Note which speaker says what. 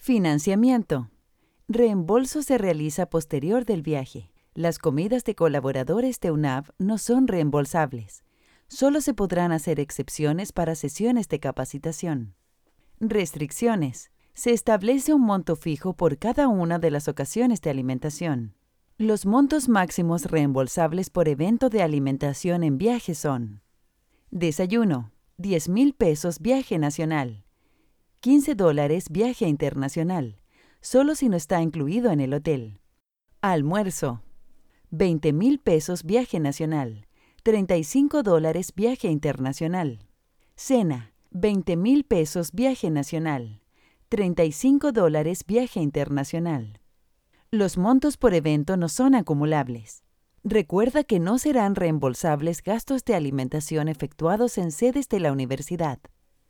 Speaker 1: Financiamiento. Reembolso se realiza posterior del viaje. Las comidas de colaboradores de UNAV no son reembolsables. Solo se podrán hacer excepciones para sesiones de capacitación. Restricciones. Se establece un monto fijo por cada una de las ocasiones de alimentación. Los montos máximos reembolsables por evento de alimentación en viaje son: desayuno, 10,000 pesos viaje nacional, $15 viaje internacional, solo si no está incluido en el hotel. Almuerzo, 20,000 pesos viaje nacional, $35 viaje internacional. Cena, 20,000 pesos viaje nacional, $35 viaje internacional. Los montos por evento no son acumulables. Recuerda que no serán reembolsables gastos de alimentación efectuados en sedes de la universidad.